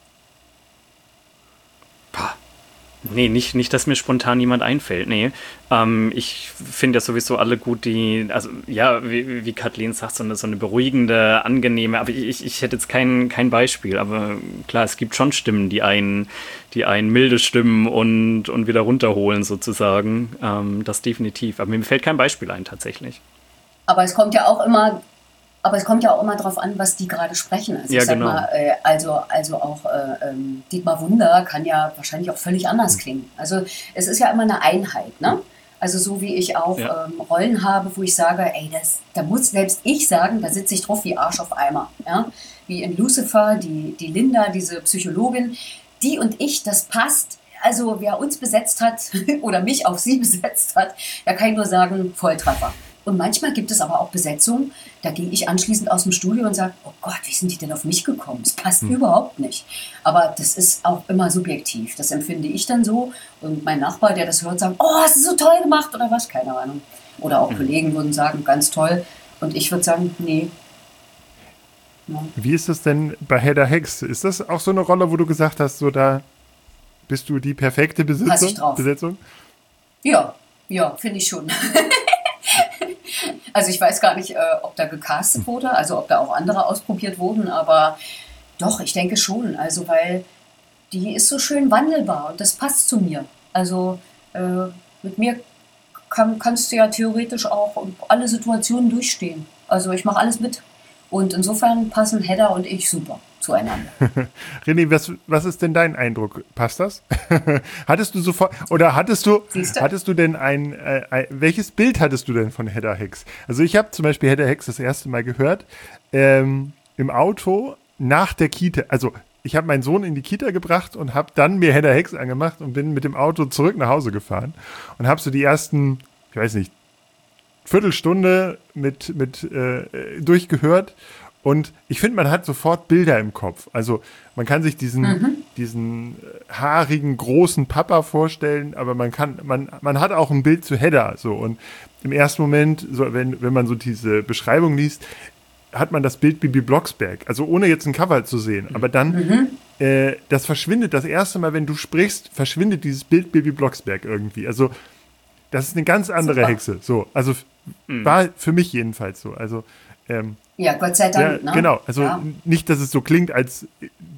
Nee, nicht, nicht, dass mir spontan jemand einfällt. Nee, ähm, ich finde ja sowieso alle gut, die, also ja, wie, wie Kathleen sagt, so eine, so eine beruhigende, angenehme, aber ich, ich hätte jetzt kein, kein Beispiel, aber klar, es gibt schon Stimmen, die einen, die einen milde stimmen und, und wieder runterholen sozusagen, ähm, das definitiv, aber mir fällt kein Beispiel ein tatsächlich. Aber es kommt ja auch immer... Aber es kommt ja auch immer darauf an, was die gerade sprechen. Also, ja, ich sag genau. mal, äh, also, also auch äh, ähm, Dietmar Wunder kann ja wahrscheinlich auch völlig anders klingen. Also es ist ja immer eine Einheit, ne? Also so wie ich auch ja. ähm, Rollen habe, wo ich sage, ey, das, da muss selbst ich sagen, da sitze ich drauf wie Arsch auf Eimer. Ja? Wie in Lucifer, die, die Linda, diese Psychologin, die und ich, das passt. Also wer uns besetzt hat oder mich auf sie besetzt hat, da kann ich nur sagen, Volltreffer. Und manchmal gibt es aber auch Besetzungen, da gehe ich anschließend aus dem Studio und sage, oh Gott, wie sind die denn auf mich gekommen? Das passt hm. überhaupt nicht. Aber das ist auch immer subjektiv. Das empfinde ich dann so. Und mein Nachbar, der das hört, sagt, oh, hast du so toll gemacht oder was? Keine Ahnung. Oder auch hm. Kollegen würden sagen, ganz toll. Und ich würde sagen, nee. Ja. Wie ist das denn bei Hedda Hex? Ist das auch so eine Rolle, wo du gesagt hast, so da bist du die perfekte Besetzung? Pass ich drauf. Besetzung? Ja, ja, finde ich schon. Also ich weiß gar nicht, äh, ob da gecastet wurde, also ob da auch andere ausprobiert wurden, aber doch, ich denke schon. Also weil die ist so schön wandelbar und das passt zu mir. Also äh, mit mir kann, kannst du ja theoretisch auch alle Situationen durchstehen. Also ich mache alles mit. Und insofern passen Hedda und ich super zueinander. René, was, was ist denn dein Eindruck? Passt das? Hattest du sofort, oder hattest du, Siehste? hattest du denn ein, äh, ein, welches Bild hattest du denn von Hedda Hex? Also ich habe zum Beispiel Hedda Hex das erste Mal gehört, ähm, im Auto nach der Kita, also ich habe meinen Sohn in die Kita gebracht und habe dann mir Hedda Hex angemacht und bin mit dem Auto zurück nach Hause gefahren und habe so die ersten, ich weiß nicht, Viertelstunde mit, mit äh, durchgehört. Und ich finde, man hat sofort Bilder im Kopf. Also man kann sich diesen, mhm. diesen haarigen, großen Papa vorstellen, aber man kann, man, man hat auch ein Bild zu Hedda. So. Und im ersten Moment, so, wenn, wenn man so diese Beschreibung liest, hat man das Bild Bibi Blocksberg. Also ohne jetzt ein Cover zu sehen. Aber dann, mhm. äh, das verschwindet, das erste Mal, wenn du sprichst, verschwindet dieses Bild Bibi Blocksberg irgendwie. Also das ist eine ganz andere Super. Hexe. So, also mhm. war für mich jedenfalls so. Also ähm, ja, Gott sei Dank. Ja, ne? genau, also ja. nicht, dass es so klingt, als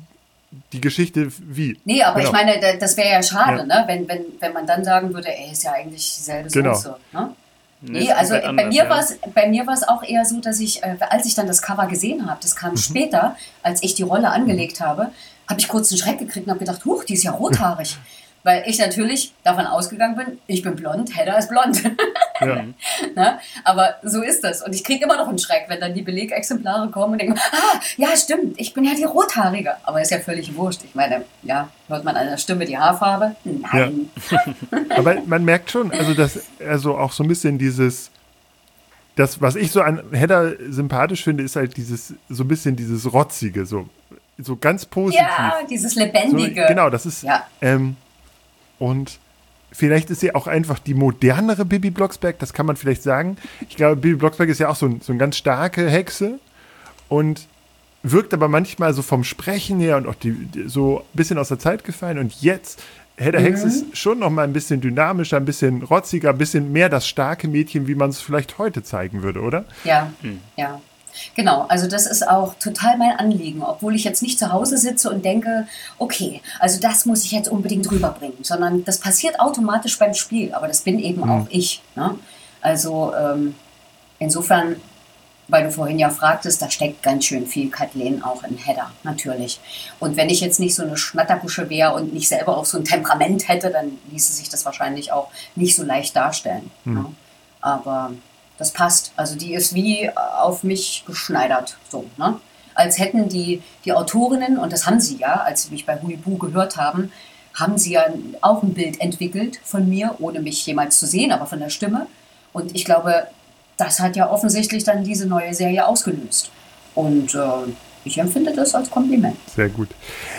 die Geschichte wie. Nee, aber genau. ich meine, das wäre ja schade, ja. ne? wenn, wenn, wenn man dann sagen würde, ey, ist ja eigentlich dieselbe genau. Soße. Ne? Nee, nee also anders, bei mir ja. war es bei mir war es auch eher so, dass ich, äh, als ich dann das Cover gesehen habe, das kam mhm. später, als ich die Rolle angelegt habe, habe ich kurz einen Schreck gekriegt und habe gedacht, huch, die ist ja rothaarig. Weil ich natürlich davon ausgegangen bin, ich bin blond, Hedda ist blond. Ja. Na, aber so ist das. Und ich kriege immer noch einen Schreck, wenn dann die Belegexemplare kommen und denken, ah, ja stimmt, ich bin ja die Rothaarige. Aber ist ja völlig wurscht. Ich meine, ja, hört man an der Stimme die Haarfarbe? Nein. Ja. Aber man merkt schon, also dass also auch so ein bisschen dieses, das, was ich so an Hedda sympathisch finde, ist halt dieses, so ein bisschen dieses Rotzige, so, so ganz positiv. Ja, dieses Lebendige. So, genau, das ist, ja. ähm, und vielleicht ist sie auch einfach die modernere Bibi Blocksberg, das kann man vielleicht sagen. Ich glaube, Bibi Blocksberg ist ja auch so, ein, so eine ganz starke Hexe und wirkt aber manchmal so vom Sprechen her und auch die, die, so ein bisschen aus der Zeit gefallen. Und jetzt, Hedda mhm. Hex ist schon noch mal ein bisschen dynamischer, ein bisschen rotziger, ein bisschen mehr das starke Mädchen, wie man es vielleicht heute zeigen würde, oder? Ja, mhm. ja. Genau, also das ist auch total mein Anliegen, obwohl ich jetzt nicht zu Hause sitze und denke, okay, also das muss ich jetzt unbedingt rüberbringen, sondern das passiert automatisch beim Spiel, aber das bin eben mhm. auch ich. Ne? Also ähm, insofern, weil du vorhin ja fragtest, da steckt ganz schön viel Kathleen auch in Hedda, natürlich. Und wenn ich jetzt nicht so eine Schnatterkusche wäre und nicht selber auch so ein Temperament hätte, dann ließe sich das wahrscheinlich auch nicht so leicht darstellen. Mhm. Ne? Aber das passt. Also die ist wie auf mich geschneidert. So, ne? Als hätten die, die Autorinnen, und das haben sie ja, als sie mich bei Huibu gehört haben, haben sie ja auch ein Bild entwickelt von mir, ohne mich jemals zu sehen, aber von der Stimme. Und ich glaube, das hat ja offensichtlich dann diese neue Serie ausgelöst. Und äh, ich empfinde das als Kompliment. Sehr gut.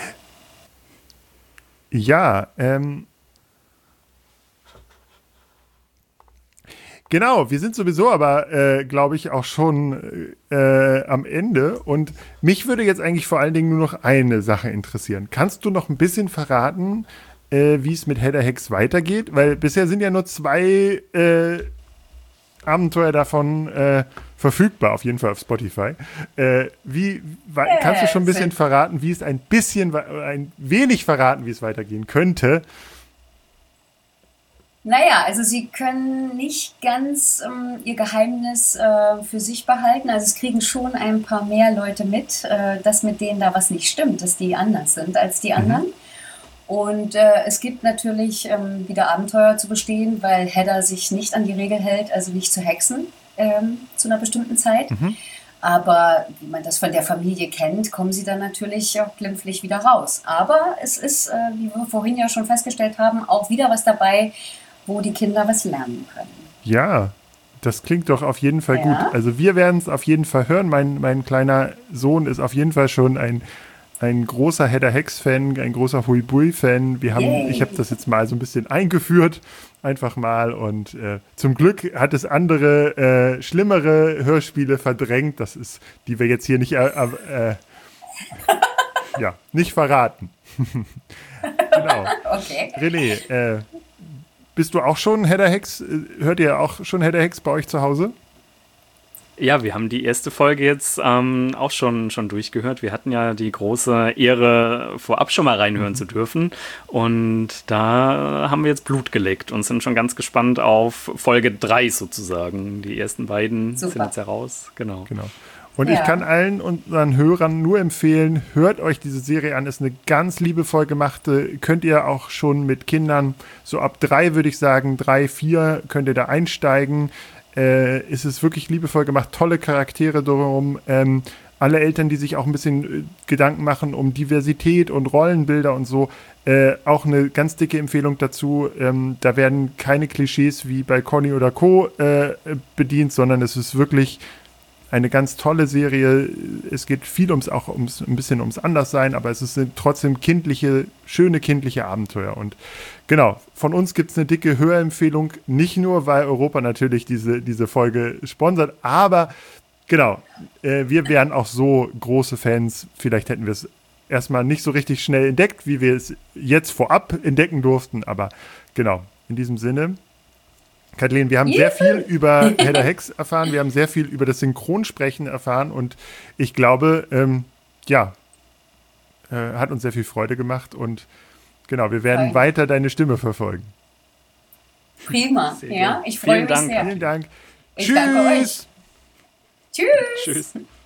Ja, ähm... Genau, wir sind sowieso aber, äh, glaube ich, auch schon äh, am Ende. Und mich würde jetzt eigentlich vor allen Dingen nur noch eine Sache interessieren. Kannst du noch ein bisschen verraten, äh, wie es mit Hedda Hex weitergeht? Weil bisher sind ja nur zwei äh, Abenteuer davon äh, verfügbar, auf jeden Fall auf Spotify. Äh, wie wa- yes. Kannst du schon ein bisschen verraten, wie es ein bisschen, ein wenig verraten, wie es weitergehen könnte? Naja, also sie können nicht ganz ähm, ihr Geheimnis äh, für sich behalten. Also es kriegen schon ein paar mehr Leute mit, äh, dass mit denen da was nicht stimmt, dass die anders sind als die anderen. Mhm. Und äh, es gibt natürlich ähm, wieder Abenteuer zu bestehen, weil Hedda sich nicht an die Regel hält, also nicht zu hexen ähm, zu einer bestimmten Zeit. Mhm. Aber wie man das von der Familie kennt, kommen sie dann natürlich auch glimpflich wieder raus. Aber es ist, äh, wie wir vorhin ja schon festgestellt haben, auch wieder was dabei, wo die Kinder was lernen können. Ja, das klingt doch auf jeden Fall ja. gut. Also wir werden es auf jeden Fall hören. Mein, mein kleiner Sohn ist auf jeden Fall schon ein, ein großer Hedda Hex-Fan, ein großer Huibui-Fan. Wir haben, Yay. Ich habe das jetzt mal so ein bisschen eingeführt, einfach mal. Und äh, zum Glück hat es andere, äh, schlimmere Hörspiele verdrängt. Das ist, die wir jetzt hier nicht, äh, äh, ja, nicht verraten. Genau. Okay. René, äh, bist du auch schon Hedda Hex? Hört ihr auch schon Hedda Hex bei euch zu Hause? Ja, wir haben die erste Folge jetzt ähm, auch schon, schon durchgehört. Wir hatten ja die große Ehre, vorab schon mal reinhören mhm. zu dürfen. Und da haben wir jetzt Blut geleckt und sind schon ganz gespannt auf Folge drei sozusagen. Die ersten beiden Super. Sind jetzt heraus. Genau. genau. Und ja. ich kann allen unseren Hörern nur empfehlen, hört euch diese Serie an. Ist eine ganz liebevoll gemachte. Könnt ihr auch schon mit Kindern, so ab drei würde ich sagen, drei, vier, könnt ihr da einsteigen. Äh, ist es wirklich liebevoll gemacht. Tolle Charaktere drumherum. Ähm, alle Eltern, die sich auch ein bisschen äh, Gedanken machen um Diversität und Rollenbilder und so. Äh, auch eine ganz dicke Empfehlung dazu. Ähm, da werden keine Klischees wie bei Conny oder Co. Äh, bedient, sondern es ist wirklich eine ganz tolle Serie. Es geht viel ums auch ums ein bisschen ums Anderssein, aber es sind trotzdem kindliche, schöne kindliche Abenteuer. Und genau, von uns gibt es eine dicke Hörempfehlung, nicht nur, weil Europa natürlich diese, diese Folge sponsert, aber genau, äh, wir wären auch so große Fans. Vielleicht hätten wir es erstmal nicht so richtig schnell entdeckt, wie wir es jetzt vorab entdecken durften, aber genau, in diesem Sinne. Kathleen, wir haben sehr viel über Hedda Hex erfahren, wir haben sehr viel über das Synchronsprechen erfahren und ich glaube, ähm, ja, äh, hat uns sehr viel Freude gemacht und genau, wir werden Fein. weiter deine Stimme verfolgen. Prima, ja, ich freue mich Dank. sehr. Vielen Dank. Ich Tschüss. danke euch. Tschüss. Tschüss.